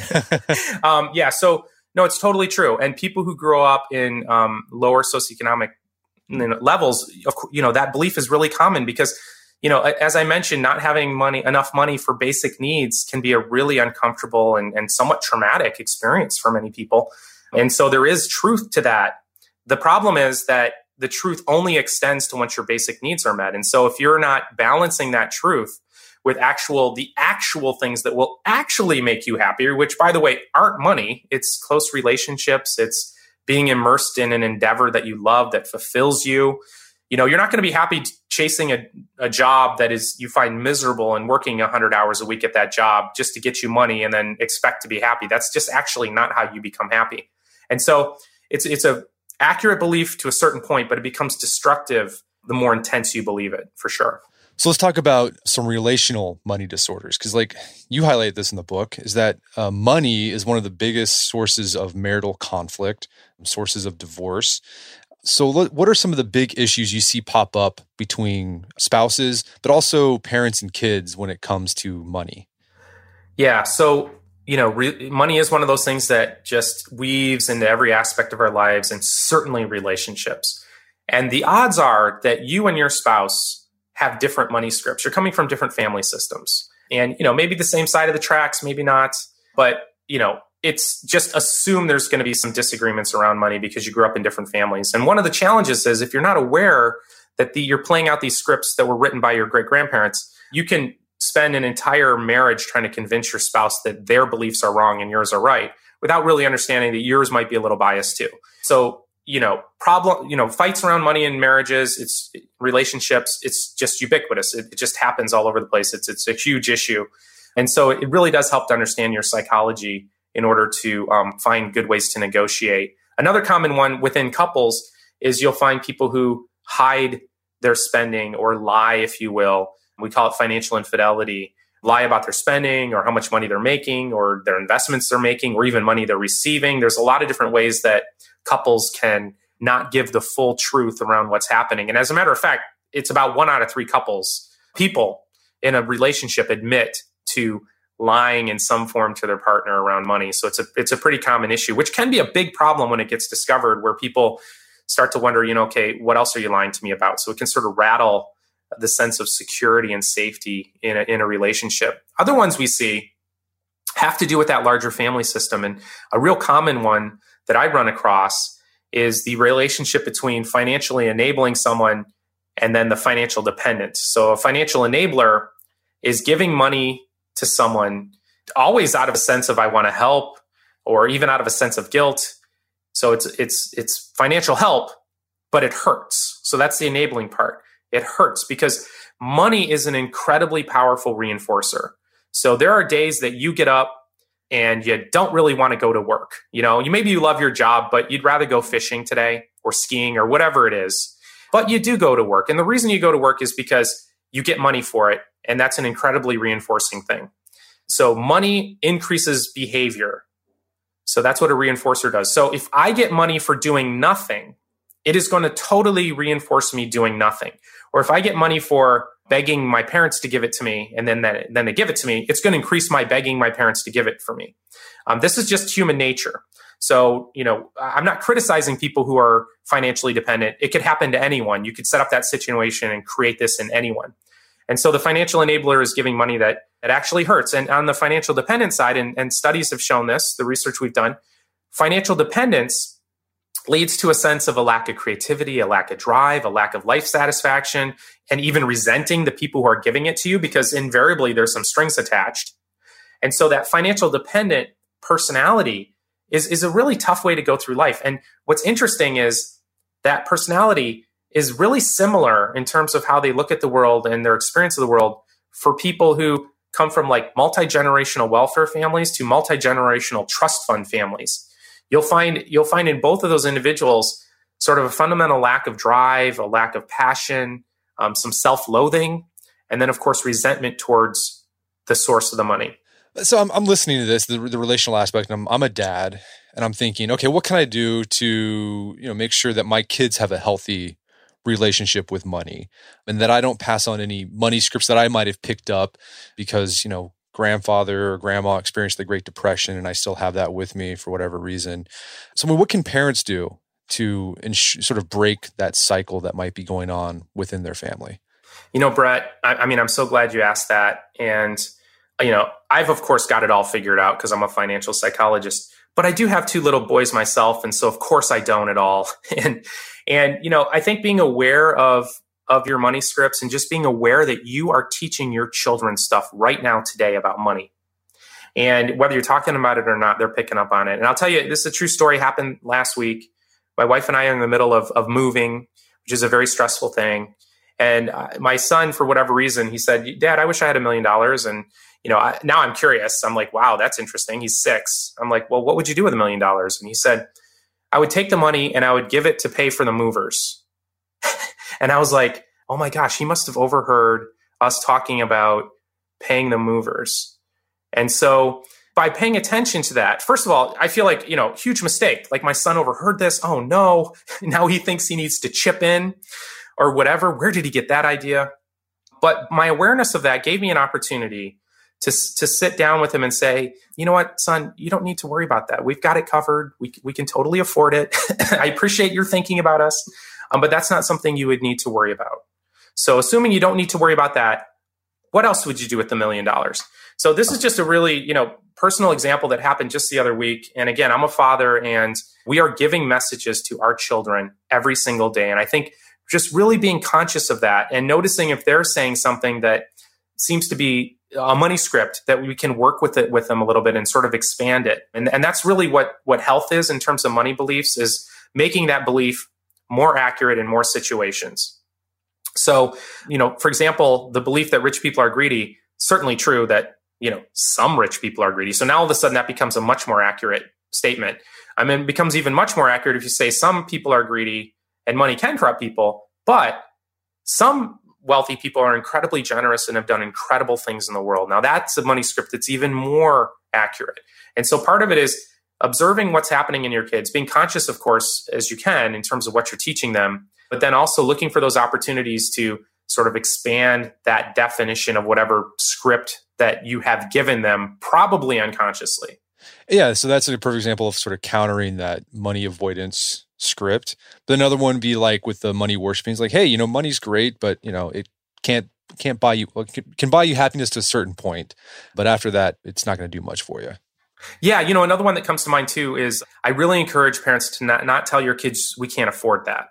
Yeah. So no, it's totally true. And people who grow up in lower socioeconomic levels, that belief is really common because, as I mentioned, not having enough money for basic needs can be a really uncomfortable and somewhat traumatic experience for many people. And so there is truth to that. The problem is that the truth only extends to once your basic needs are met. And so if you're not balancing that truth with the actual things that will actually make you happier, which, by the way, aren't money, it's close relationships, it's being immersed in an endeavor that you love, that fulfills you. You're not going to be happy chasing a job that is you find miserable and working 100 hours a week at that job just to get you money and then expect to be happy. That's just actually not how you become happy. And so it's a accurate belief to a certain point, but it becomes destructive the more intense you believe it, for sure. So let's talk about some relational money disorders, because like you highlight this in the book, is that money is one of the biggest sources of marital conflict, sources of divorce. So what are some of the big issues you see pop up between spouses, but also parents and kids when it comes to money? Yeah. So, money is one of those things that just weaves into every aspect of our lives and certainly relationships. And the odds are that you and your spouse have different money scripts. You're coming from different family systems. And, maybe the same side of the tracks, maybe not. But, it's just assume there's going to be some disagreements around money because you grew up in different families. And one of the challenges is if you're not aware that you're playing out these scripts that were written by your great-grandparents, you can spend an entire marriage trying to convince your spouse that their beliefs are wrong and yours are right without really understanding that yours might be a little biased too. So, fights around money in marriages, it's relationships, it's just ubiquitous. It just happens all over the place. It's a huge issue. And so it really does help to understand your psychology in order to find good ways to negotiate. Another common one within couples is you'll find people who hide their spending or lie, if you will. We call it financial infidelity. Lie about their spending or how much money they're making or their investments they're making or even money they're receiving. There's a lot of different ways that couples can not give the full truth around what's happening. And as a matter of fact, it's about 1 out of 3 people in a relationship admit to lying in some form to their partner around money. So it's a pretty common issue, which can be a big problem when it gets discovered, where people start to wonder, okay, what else are you lying to me about? So it can sort of rattle the sense of security and safety in a relationship. Other ones we see have to do with that larger family system. And a real common one that I run across is the relationship between financially enabling someone and then the financial dependent. So a financial enabler is giving money to someone always out of a sense of I want to help, or even out of a sense of guilt. So it's financial help, but it hurts. So that's the enabling part. It hurts because money is an incredibly powerful reinforcer. So there are days that you get up and you don't really want to go to work. Maybe you love your job, but you'd rather go fishing today or skiing or whatever it is. But you do go to work. And the reason you go to work is because you get money for it. And that's an incredibly reinforcing thing. So money increases behavior. So that's what a reinforcer does. So if I get money for doing nothing, it is going to totally reinforce me doing nothing. Or if I get money for begging my parents to give it to me, and then they give it to me, it's going to increase my begging my parents to give it for me. This is just human nature. So, I'm not criticizing people who are financially dependent. It could happen to anyone. You could set up that situation and create this in anyone. And so the financial enabler is giving money that actually hurts. And on the financial dependent side, and studies have shown this, the research we've done, financial dependence leads to a sense of a lack of creativity, a lack of drive, a lack of life satisfaction, and even resenting the people who are giving it to you, because invariably there's some strings attached. And so that financial dependent personality is a really tough way to go through life. And what's interesting is that personality is really similar in terms of how they look at the world and their experience of the world for people who come from like multi-generational welfare families to multi-generational trust fund families. You'll find in both of those individuals sort of a fundamental lack of drive, a lack of passion, some self-loathing, and then of course resentment towards the source of the money. So I'm listening to this, the relational aspect, and I'm a dad, and I'm thinking, okay, what can I do to make sure that my kids have a healthy relationship with money, and that I don't pass on any money scripts that I might have picked up because grandfather or grandma experienced the Great Depression, and I still have that with me for whatever reason. So, what can parents do to sort of break that cycle that might be going on within their family? Brett, I'm so glad you asked that. And, I've of course got it all figured out because I'm a financial psychologist, but I do have 2 little boys myself. And so of course I don't at all. And I think being aware of your money scripts and just being aware that you are teaching your children stuff right now today about money. And whether you're talking about it or not, they're picking up on it. And I'll tell you, this is a true story, happened last week. My wife and I are in the middle of moving, which is a very stressful thing. And my son, for whatever reason, he said, "Dad, I wish I had $1 million." And, now I'm curious. I'm like, wow, that's interesting. He's 6. I'm like, well, what would you do with $1 million? And he said, I would take the money and I would give it to pay for the movers. And I was like, oh my gosh, he must have overheard us talking about paying the movers. And so by paying attention to that, first of all, I feel like, huge mistake. Like my son overheard this. Oh no, now he thinks he needs to chip in or whatever. Where did he get that idea? But my awareness of that gave me an opportunity to sit down with him and say, you know what, son, you don't need to worry about that. We've got it covered. We can totally afford it. I appreciate your thinking about us, but that's not something you would need to worry about. So assuming you don't need to worry about that, what else would you do with the $1 million? So this is just a really, personal example that happened just the other week. And again, I'm a father and we are giving messages to our children every single day. And I think just really being conscious of that and noticing if they're saying something that seems to be a money script, that we can work with them a little bit and sort of expand it. And that's really what health is in terms of money beliefs, is making that belief more accurate in more situations. So, for example, the belief that rich people are greedy, certainly true that, some rich people are greedy. So now all of a sudden that becomes a much more accurate statement. It becomes even much more accurate if you say some people are greedy and money can corrupt people, but some wealthy people are incredibly generous and have done incredible things in the world. Now that's a money script that's even more accurate. And so part of it is observing what's happening in your kids, being conscious, of course, as you can in terms of what you're teaching them, but then also looking for those opportunities to sort of expand that definition of whatever script that you have given them, probably unconsciously. Yeah, so that's a perfect example of sort of countering that money avoidance script. But another one would be like with the money worshiping. It's like, hey, money's great, but it can't buy you. Well, it can buy you happiness to a certain point, but after that, it's not going to do much for you. Yeah, another one that comes to mind too is I really encourage parents to not tell your kids we can't afford that.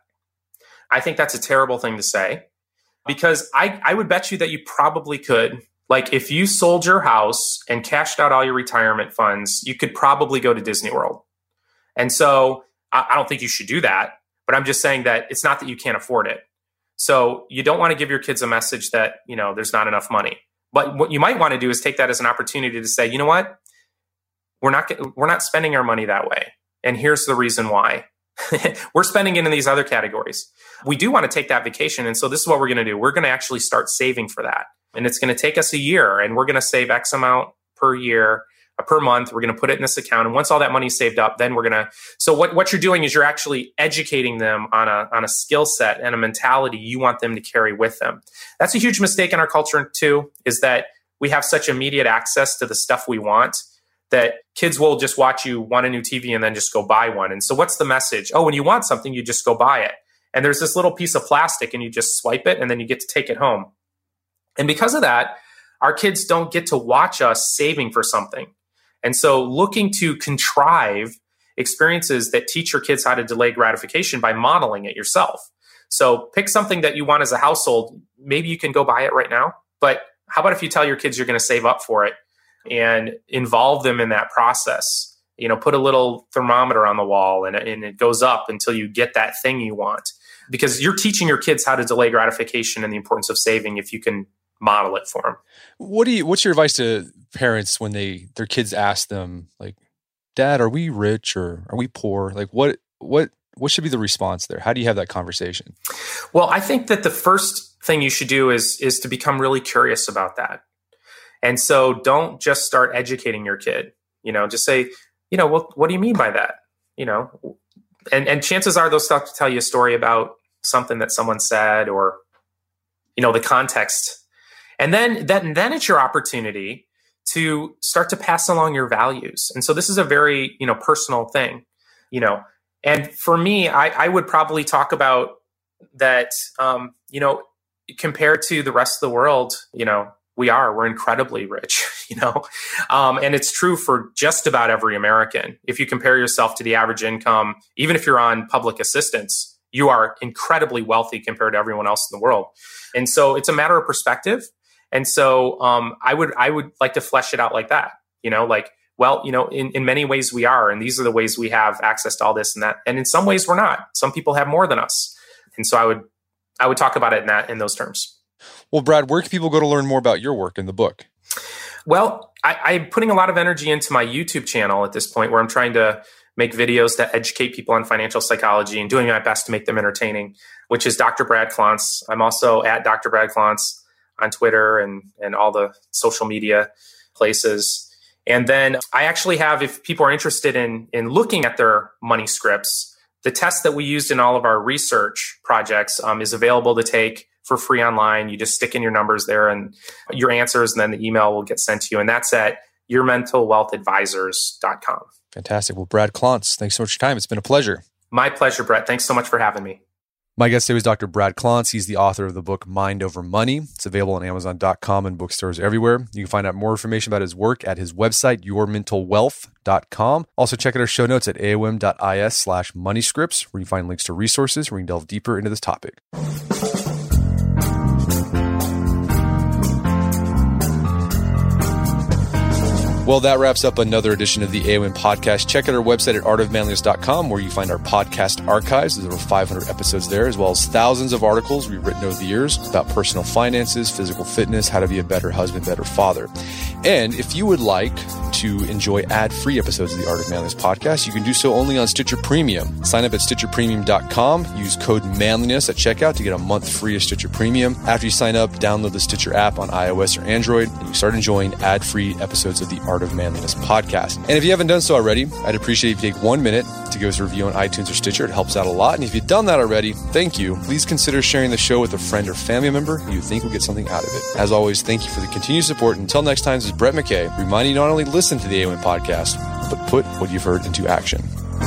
I think that's a terrible thing to say, because I would bet you that you probably could. Like if you sold your house and cashed out all your retirement funds, you could probably go to Disney World. And so I don't think you should do that, but I'm just saying that it's not that you can't afford it. So you don't want to give your kids a message that, there's not enough money. But what you might want to do is take that as an opportunity to say, you know what? We're not spending our money that way. And here's the reason why. We're spending it in these other categories. We do want to take that vacation. And so this is what we're going to do. We're going to actually start saving for that. And it's going to take us a year, and we're going to save X amount per year, per month. We're going to put it in this account. And once all that money's saved up, then we're going to, so what you're doing is you're actually educating them on a skill set and a mentality you want them to carry with them. That's a huge mistake in our culture too, is that we have such immediate access to the stuff we want that kids will just watch you want a new TV and then just go buy one. And so what's the message? Oh, when you want something, you just go buy it. And there's this little piece of plastic and you just swipe it and then you get to take it home. And because of that, our kids don't get to watch us saving for something. And so looking to contrive experiences that teach your kids how to delay gratification by modeling it yourself. So pick something that you want as a household. Maybe you can go buy it right now, but how about if you tell your kids you're going to save up for it and involve them in that process? Put a little thermometer on the wall and it goes up until you get that thing you want. Because you're teaching your kids how to delay gratification and the importance of saving if you can model it for them. What's your advice to parents when their kids ask them, like, Dad, are we rich or are we poor? Like, what should be the response there? How do you have that conversation? Well, I think that the first thing you should do is to become really curious about that. And so don't just start educating your kid, just say, well, what do you mean by that? And chances are they'll start to tell you a story about something that someone said or, the context. And then it's your opportunity to start to pass along your values. And so this is a very, personal thing, and for me, I would probably talk about that, compared to the rest of the world, we're incredibly rich, and it's true for just about every American. If you compare yourself to the average income, even if you're on public assistance, you are incredibly wealthy compared to everyone else in the world. And so it's a matter of perspective. And so I would like to flesh it out like that, in many ways we are, and these are the ways we have access to all this and that. And in some ways we're not. Some people have more than us. And so I would talk about it in those terms. Well, Brad, where can people go to learn more about your work in the book? Well, I'm putting a lot of energy into my YouTube channel at this point, where I'm trying to make videos that educate people on financial psychology and doing my best to make them entertaining, which is Dr. Brad Klontz. I'm also at Dr. Brad Klontz on Twitter and all the social media places. And then I actually have, if people are interested in looking at their money scripts, the test that we used in all of our research projects is available to take for free online. You just stick in your numbers there and your answers, and then the email will get sent to you. And that's at yourmentalwealthadvisors.com. Fantastic. Well, Brad Klontz, thanks so much for your time. It's been a pleasure. My pleasure, Brett. Thanks so much for having me. My guest today was Dr. Brad Klontz. He's the author of the book Mind Over Money. It's available on Amazon.com and bookstores everywhere. You can find out more information about his work at his website, yourmentalwealth.com. Also, check out our show notes at aom.is/moneyscripts, where you find links to resources where you can delve deeper into this topic. Well, that wraps up another edition of the AOM podcast. Check out our website at artofmanliness.com, where you find our podcast archives. There's over 500 episodes there, as well as thousands of articles we've written over the years about personal finances, physical fitness, how to be a better husband, better father. And if you would like to enjoy ad-free episodes of the Art of Manliness podcast, you can do so only on Stitcher Premium. Sign up at StitcherPremium.com. Use code manliness at checkout to get a month free of Stitcher Premium. After you sign up, download the Stitcher app on iOS or Android, and you start enjoying ad-free episodes of the Art of Manliness podcast. And if you haven't done so already, I'd appreciate if you take 1 minute to give us a review on iTunes or Stitcher. It helps out a lot. And if you've done that already, thank you. Please consider sharing the show with a friend or family member who you think will get something out of it. As always, thank you for the continued support. Until next time, this is Brett McKay, reminding you not only listen to the AOM podcast, but put what you've heard into action.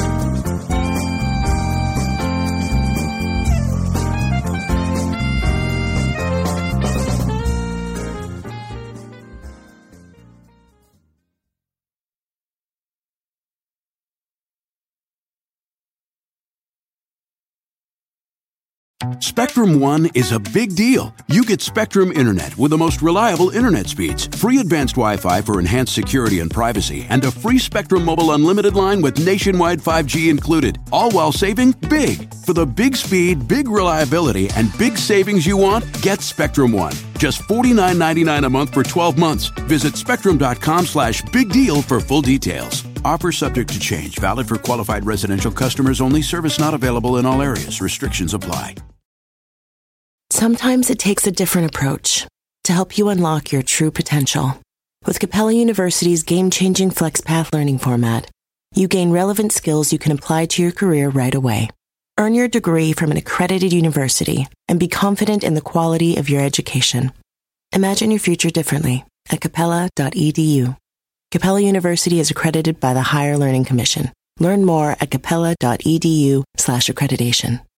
Spectrum One is a big deal. You get Spectrum Internet with the most reliable internet speeds, free advanced Wi-Fi for enhanced security and privacy, and a free Spectrum Mobile Unlimited line with nationwide 5G included, all while saving big. For the big speed, big reliability, and big savings you want, get Spectrum One. Just $49.99 a month for 12 months. Visit spectrum.com/big deal for full details. Offer subject to change. Valid for qualified residential customers only. Service not available in all areas. Restrictions apply. Sometimes it takes a different approach to help you unlock your true potential. With Capella University's game-changing FlexPath learning format, you gain relevant skills you can apply to your career right away. Earn your degree from an accredited university and be confident in the quality of your education. Imagine your future differently at capella.edu. Capella University is accredited by the Higher Learning Commission. Learn more at capella.edu/accreditation.